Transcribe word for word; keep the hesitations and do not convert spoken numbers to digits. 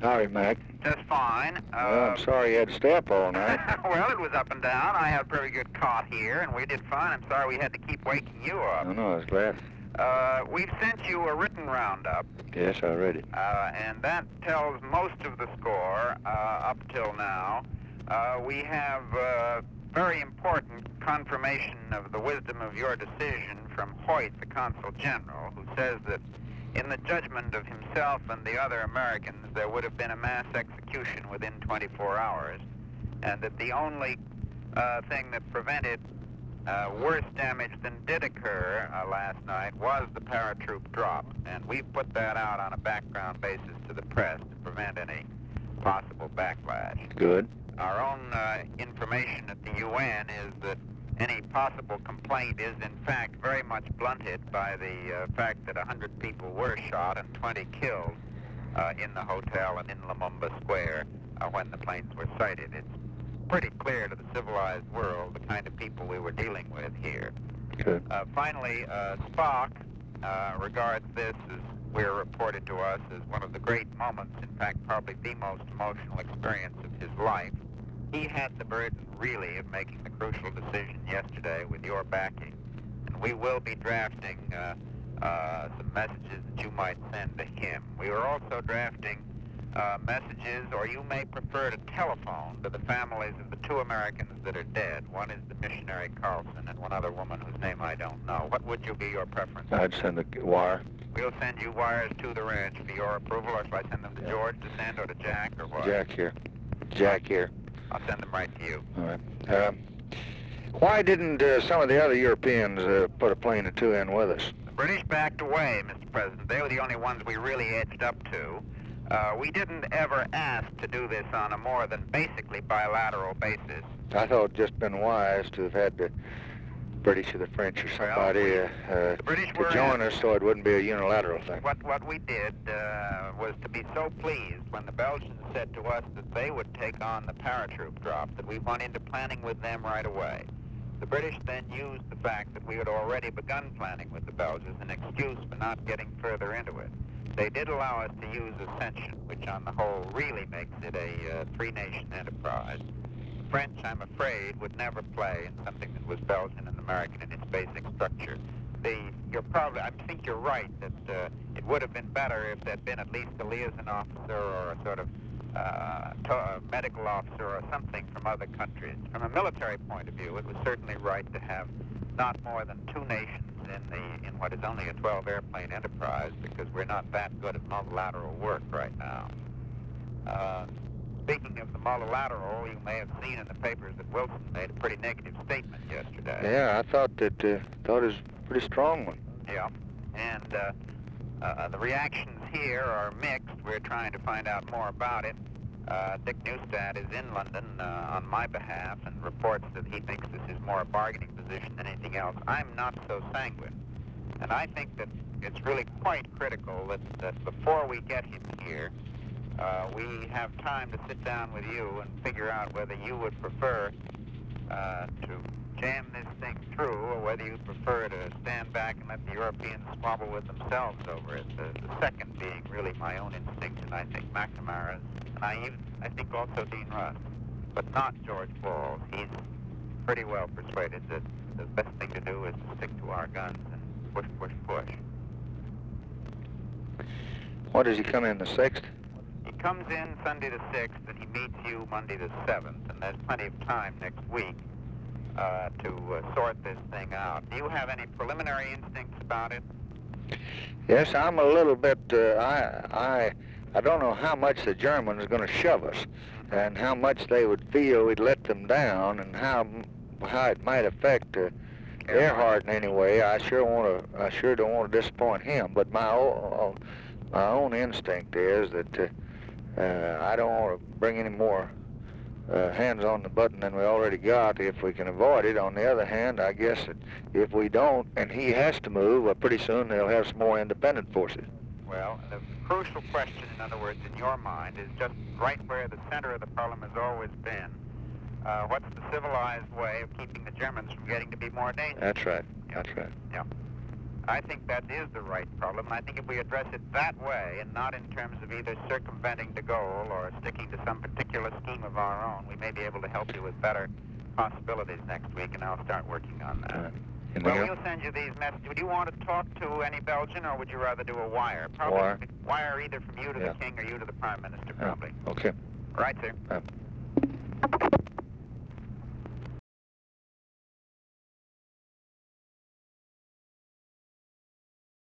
Howdy, Mac. Just fine. Uh, Well, I'm sorry you had to stay up all night. Well, it was up and down. I had a pretty good cot here, and we did fine. I'm sorry we had to keep waking you up. I know, I was glad. Uh, we've sent you a written roundup, Yes, I read it. uh, and that tells most of the score uh, up till now. Uh, we have uh, very important confirmation of the wisdom of your decision from Hoyt, the Consul General, who says that in the judgment of himself and the other Americans, there would have been a mass execution within twenty-four hours, and that the only uh, thing that prevented uh, worse damage than did occur uh, last night was the paratroop drop, and we've put that out on a background basis to the press to prevent any possible backlash. Good. Our own uh, information at the U N is that any possible complaint is in fact very much blunted by the uh, fact that one hundred people were shot and twenty killed uh, in the hotel and in Lumumba Square uh, when the planes were sighted. It's pretty clear to the civilized world the kind of people we were dealing with here. Good. Uh, finally, uh, Spock uh, regards this, as we're reported to us, as one of the great moments, in fact probably the most emotional experience of his life. He had the burden, really, of making the crucial decision yesterday with your backing, and we will be drafting uh, uh, some messages that you might send to him. We are also drafting uh, messages, or you may prefer to telephone, to the families of the two Americans that are dead. One is the missionary Carlson, and one other woman whose name I don't know. What would you be your preference? I'd send a wire. We'll send you wires to the ranch for your approval, or shall I send them to Yeah. George to send, or to Jack, or what? Jack here. Jack here. I'll send them right to you. All right. Um, why didn't uh, some of the other Europeans uh, put a plane or two in with us? The British backed away, Mister President. They were the only ones we really edged up to. Uh, we didn't ever ask to do this on a more than basically bilateral basis. I thought it'd just been wise to have had the British or the French or somebody Well, we- uh, uh, the British to were join asked. us so it wouldn't be a unilateral thing. What, what we did uh, was to be so pleased when the Belgians said to us that they would take on the paratroop drop that we went into planning with them right away. The British then used the fact that we had already begun planning with the Belgians as an excuse for not getting further into it. They did allow us to use Ascension, which on the whole really makes it a uh, three-nation enterprise. The French, I'm afraid, would never play in something that was Belgian and American in its basic structure. The, you're probably, I think you're right that uh, it would have been better if there'd been at least a liaison officer or a sort of uh, to, uh, medical officer or something from other countries. From a military point of view, it was certainly right to have not more than two nations in the in what is only a twelve airplane enterprise, because we're not that good at multilateral work right now. Uh, speaking of the multilateral, you may have seen in the papers that Wilson made a pretty negative statement yesterday. Yeah, I thought that uh, thought it was a pretty strong one. Yeah, and uh, uh, the reactions here are mixed. We're trying to find out more about it. Uh, Dick Neustadt is in London uh, on my behalf and reports that he thinks this is more a bargaining position than anything else. I'm not so sanguine, and I think that it's really quite critical that, that before we get him here, uh, we have time to sit down with you and figure out whether you would prefer uh, to jam this thing through, or whether you prefer to stand back and let the Europeans squabble with themselves over it. The, the second being really my own instinct, and I think McNamara's, and I even I think also Dean Russ, but not George Ball. He's pretty well persuaded that the best thing to do is to stick to our guns and push, push, push. What, does he come in the sixth? He comes in Sunday the sixth, and he meets you Monday the seventh, and there's plenty of time next week uh, to uh, sort this thing out. Do you have any preliminary instincts about it? Yes, I'm a little bit, uh, I, I, I don't know how much the Germans are going to shove us, and how much they would feel we'd let them down, and how, how it might affect uh, Earhart in any way. I sure want to, I sure don't want to disappoint him, but my, o my own instinct is that uh, uh, I don't want to bring any more Uh, hands on the button than we already got if we can avoid it. On the other hand, I guess that if we don't, and he has to move, well, pretty soon they'll have some more independent forces. Well, the crucial question, in other words, in your mind, is just right where the center of the problem has always been. Uh, what's the civilized way of keeping the Germans from getting to be more dangerous? That's right. Yeah. That's right. Yeah. I think that is the right problem, and I think if we address it that way, and not in terms of either circumventing the goal or sticking to some particular scheme of our own, we may be able to help you with better possibilities next week, and I'll start working on that. Uh, Well, we'll send you these messages. Would you want to talk to any Belgian, or would you rather do a wire? Probably Wire. wire either from you to Yeah. the King or you to the Prime Minister, Uh, probably. okay. Right, sir. Uh,